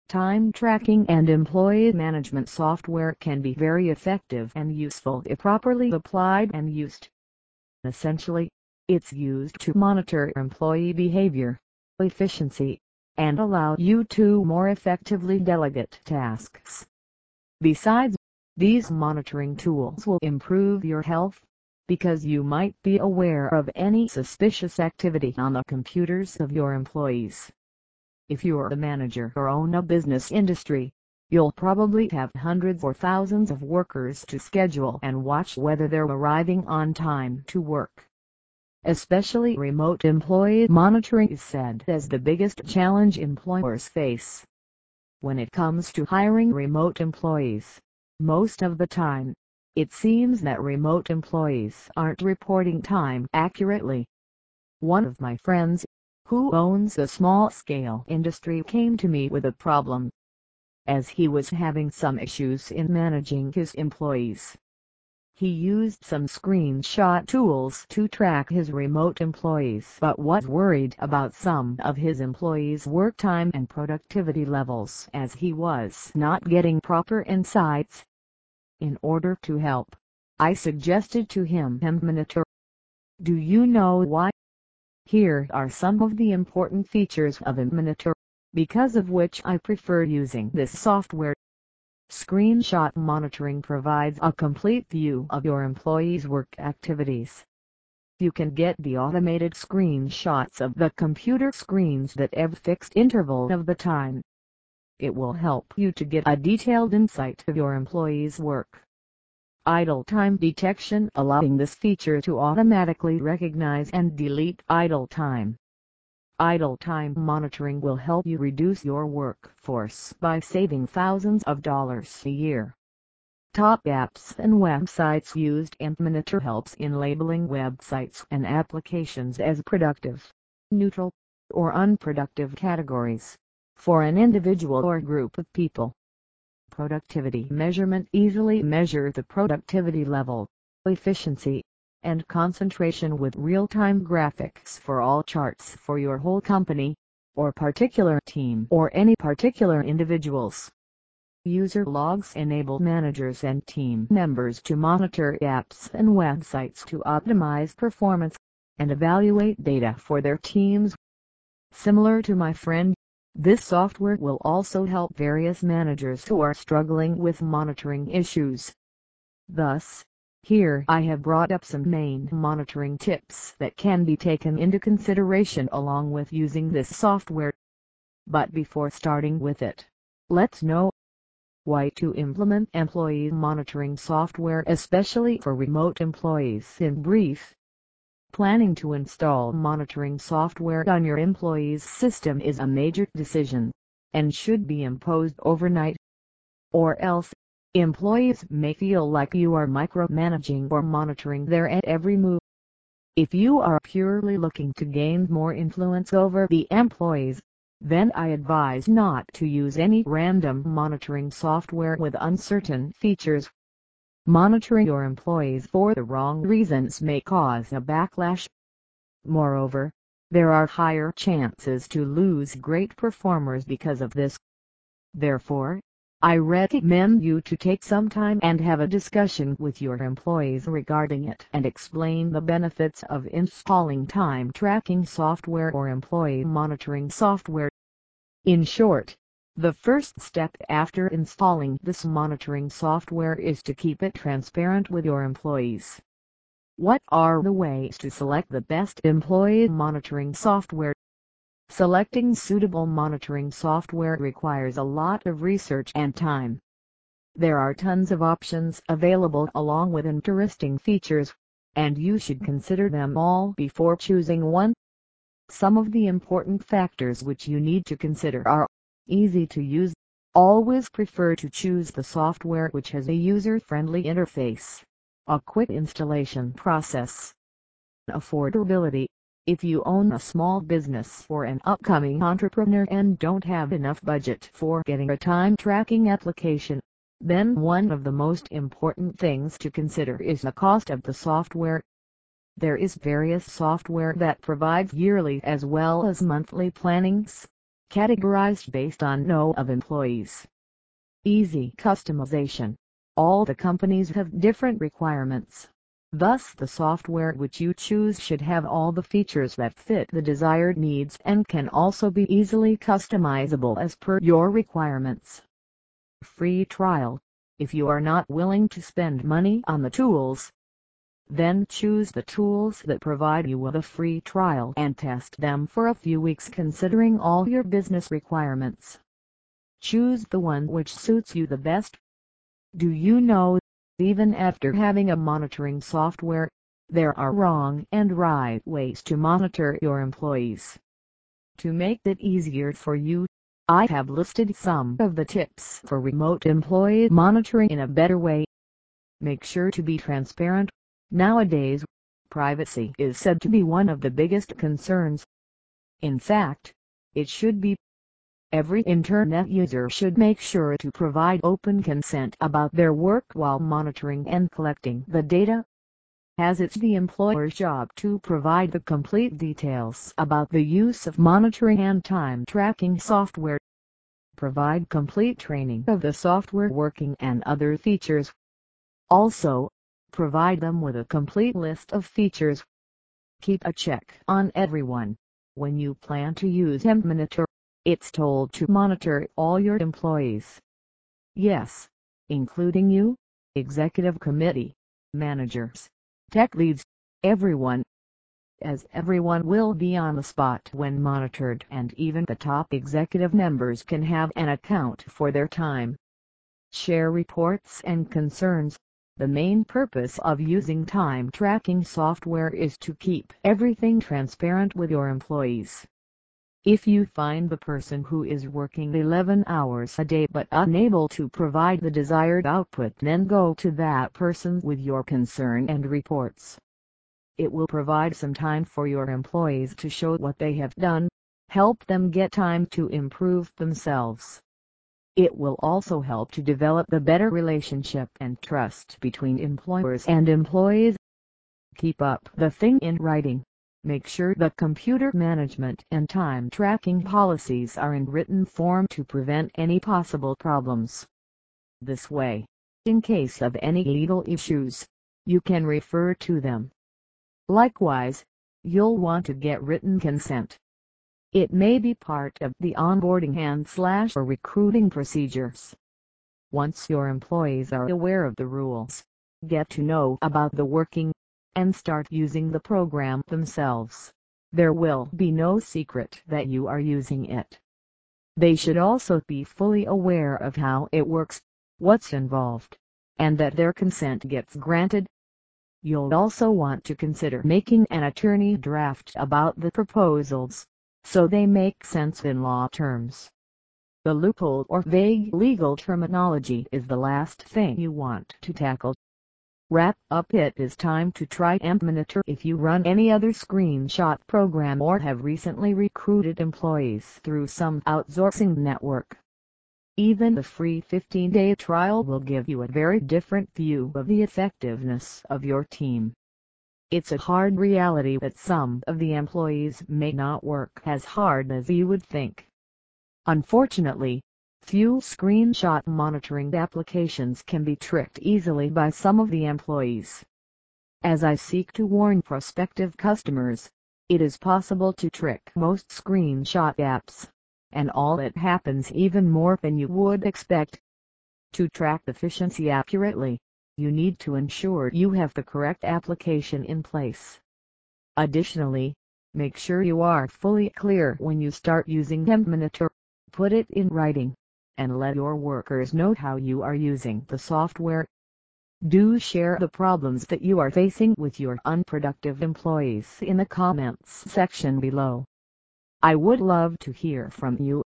Time tracking and employee management software can be very effective and useful if properly applied and used. Essentially, it's used to monitor employee behavior, efficiency, and allow you to more effectively delegate tasks. Besides, these monitoring tools will improve your health, because you might be aware of any suspicious activity on the computers of your employees. If you're a manager or own a business industry, you'll probably have hundreds or thousands of workers to schedule and watch whether they're arriving on time to work. Especially remote employee monitoring is said as the biggest challenge employers face. When it comes to hiring remote employees, most of the time, it seems that remote employees aren't reporting time accurately. One of my friends, who owns a small-scale industry, came to me with a problem, as he was having some issues in managing his employees. He used some screenshot tools to track his remote employees but was worried about some of his employees' work time and productivity levels as he was not getting proper insights. In order to help, I suggested to him mMonitor. Do you know why? Here are some of the important features of mMonitor, because of which I prefer using this software. Screenshot monitoring provides a complete view of your employees' work activities. You can get the automated screenshots of the computer screens at every fixed interval of the time. It will help you to get a detailed insight of your employees' work. Idle time detection, allowing this feature to automatically recognize and delete idle time. Idle time monitoring will help you reduce your workforce by saving thousands of dollars a year. Top apps and websites used. mMonitor helps in labeling websites and applications as productive, neutral, or unproductive categories, for an individual or group of people. Productivity measurement easily measure the productivity level, efficiency, and concentration with real-time graphics for all charts for your whole company, or particular team or any particular individuals. User logs enable managers and team members to monitor apps and websites to optimize performance and evaluate data for their teams. Similar to my friend, this software will also help various managers who are struggling with monitoring issues. Thus, here I have brought up some main monitoring tips that can be taken into consideration along with using this software. But before starting with it, let's know why to implement employee monitoring software, especially for remote employees. In brief, planning to install monitoring software on your employees' system is a major decision, and should be imposed overnight. Or else, employees may feel like you are micromanaging or monitoring their every move. If you are purely looking to gain more influence over the employees, then I advise not to use any random monitoring software with uncertain features. Monitoring your employees for the wrong reasons may cause a backlash. Moreover, there are higher chances to lose great performers because of this. Therefore, I recommend you to take some time and have a discussion with your employees regarding it and explain the benefits of installing time tracking software or employee monitoring software. In short, the first step after installing this monitoring software is to keep it transparent with your employees. What are the ways to select the best employee monitoring software? Selecting suitable monitoring software requires a lot of research and time. There are tons of options available along with interesting features, and you should consider them all before choosing one. Some of the important factors which you need to consider are: easy to use. Always prefer to choose the software which has a user-friendly interface, a quick installation process. Affordability. If you own a small business or an upcoming entrepreneur and don't have enough budget for getting a time tracking application, then one of the most important things to consider is the cost of the software. There is various software that provides yearly as well as monthly plannings, categorized based on know of employees. Easy customization. All the companies have different requirements. Thus the software which you choose should have all the features that fit the desired needs and can also be easily customizable as per your requirements. Free trial. If you are not willing to spend money on the tools, then choose the tools that provide you with a free trial and test them for a few weeks considering all your business requirements. Choose the one which suits you the best. Do you know, even after having a monitoring software, there are wrong and right ways to monitor your employees? To make it easier for you, I have listed some of the tips for remote employee monitoring in a better way. Make sure to be transparent. Nowadays, privacy is said to be one of the biggest concerns. In fact, it should be. Every internet user should make sure to provide open consent about their work while monitoring and collecting the data, as it's the employer's job to provide the complete details about the use of monitoring and time tracking software. Provide complete training of the software working and other features. Also, provide them with a complete list of features. Keep a check on everyone. When you plan to use mMonitor, it's told to monitor all your employees. Yes, including you, executive committee, managers, tech leads, everyone. As everyone will be on the spot when monitored and even the top executive members can have an account for their time. Share reports and concerns. The main purpose of using time tracking software is to keep everything transparent with your employees. If you find the person who is working 11 hours a day but unable to provide the desired output, then go to that person with your concern and reports. It will provide some time for your employees to show what they have done, help them get time to improve themselves. It will also help to develop the better relationship and trust between employers and employees. Keep up the thing in writing. Make sure the computer management and time tracking policies are in written form to prevent any possible problems. This way, in case of any legal issues, you can refer to them. Likewise, you'll want to get written consent. It may be part of the onboarding and/or recruiting procedures. Once your employees are aware of the rules, get to know about the working, and start using the program themselves, there will be no secret that you are using it. They should also be fully aware of how it works, what's involved, and that their consent gets granted. You'll also want to consider making an attorney draft about the proposals, so they make sense in law terms. The loophole or vague legal terminology is the last thing you want to tackle. Wrap up. It is time to try mMonitor if you run any other screenshot program or have recently recruited employees through some outsourcing network. Even the free 15-day trial will give you a very different view of the effectiveness of your team. It's a hard reality that some of the employees may not work as hard as you would think. Unfortunately, few screenshot monitoring applications can be tricked easily by some of the employees. As I seek to warn prospective customers, it is possible to trick most screenshot apps, and all that happens even more than you would expect. To track efficiency accurately, you need to ensure you have the correct application in place. Additionally, make sure you are fully clear when you start using mMonitor. Put it in writing, and let your workers know how you are using the software. Do share the problems that you are facing with your unproductive employees in the comments section below. I would love to hear from you.